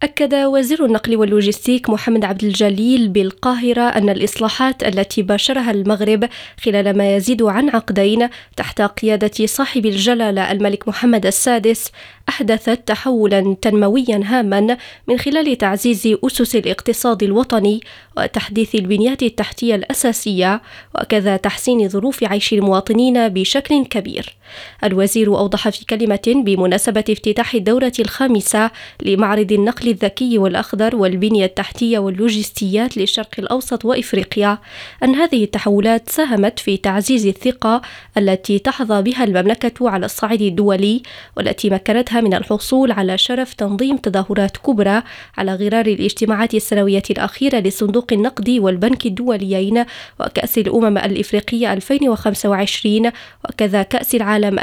أكد وزير النقل واللوجستيك محمد عبد الجليل بالقاهرة أن الإصلاحات التي باشرها المغرب خلال ما يزيد عن عقدين تحت قيادة صاحب الجلالة الملك محمد السادس أحدثت تحولا تنمويا هاما من خلال تعزيز أسس الاقتصاد الوطني وتحديث البنيات التحتية الأساسية وكذا تحسين ظروف عيش المواطنين بشكل كبير. الوزير أوضح في كلمة بمناسبة افتتاح الدورة الخامسة لمعرض النقل الذكي والأخضر والبنية التحتية واللوجستيات للشرق الأوسط وإفريقيا أن هذه التحولات ساهمت في تعزيز الثقة التي تحظى بها المملكة على الصعيد الدولي، والتي مكنتها من الحصول على شرف تنظيم تظاهرات كبرى على غرار الاجتماعات السنوية الأخيرة لصندوق النقد والبنك الدوليين وكأس الأمم الإفريقية 2025 وكذا كأس العالم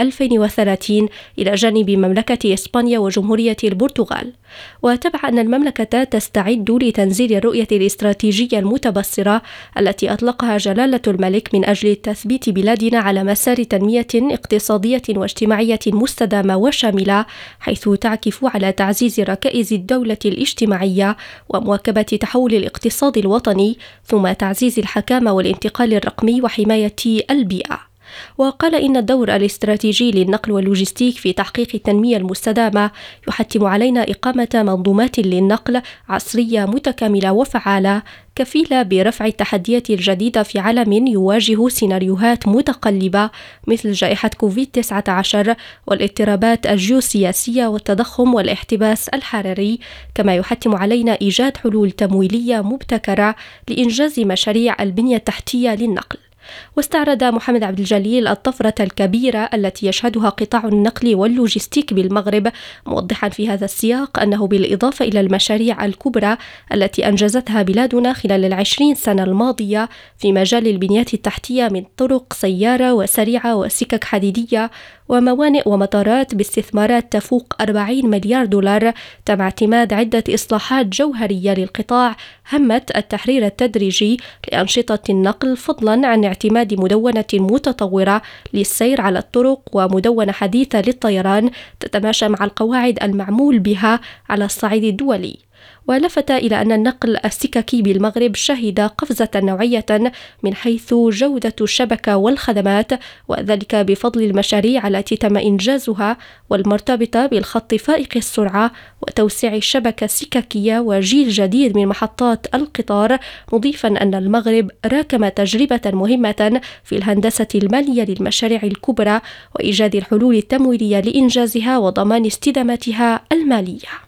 2030 إلى جانب مملكة إسبانيا وجمهورية البرتغال. وتبع أن المملكة تستعد لتنزيل الرؤية الاستراتيجية المتبصرة التي أطلقها جلالة الملك من أجل تثبيت بلادنا على مسار تنمية اقتصادية واجتماعية مستدامة وشاملة، حيث تعكف على تعزيز ركائز الدولة الاجتماعية ومواكبة تحول الاقتصاد الوطني، ثم تعزيز الحكامة والانتقال الرقمي وحماية البيئة. وقال إن الدور الاستراتيجي للنقل واللوجستيك في تحقيق التنمية المستدامة يحتم علينا إقامة منظومات للنقل عصرية متكاملة وفعالة كفيلة برفع التحديات الجديدة في عالم يواجه سيناريوهات متقلبة مثل جائحة كوفيد-19 والاضطرابات الجيوسياسية والتضخم والاحتباس الحراري، كما يحتم علينا إيجاد حلول تمويلية مبتكرة لإنجاز مشاريع البنية التحتية للنقل. واستعرض محمد عبد الجليل الطفرة الكبيرة التي يشهدها قطاع النقل واللوجستيك بالمغرب، موضحا في هذا السياق أنه بالإضافة إلى المشاريع الكبرى التي أنجزتها بلادنا خلال 20 سنة الماضية في مجال البنيات التحتية من طرق سيارة وسريعة وسكك حديدية وموانئ ومطارات باستثمارات تفوق 40 مليار دولار، تم اعتماد عدة إصلاحات جوهرية للقطاع همت التحرير التدريجي لأنشطة النقل، فضلا عن اعتماد مدونة متطورة للسير على الطرق ومدونة حديثة للطيران تتماشى مع القواعد المعمول بها على الصعيد الدولي. ولفت إلى أن النقل السككي بالمغرب شهد قفزة نوعية من حيث جودة الشبكة والخدمات، وذلك بفضل المشاريع التي تم إنجازها والمرتبطة بالخط فائق السرعة وتوسيع الشبكة السككية وجيل جديد من محطات القطار، مضيفا أن المغرب راكم تجربة مهمة في الهندسة المالية للمشاريع الكبرى وإيجاد الحلول التمويلية لإنجازها وضمان استدامتها المالية.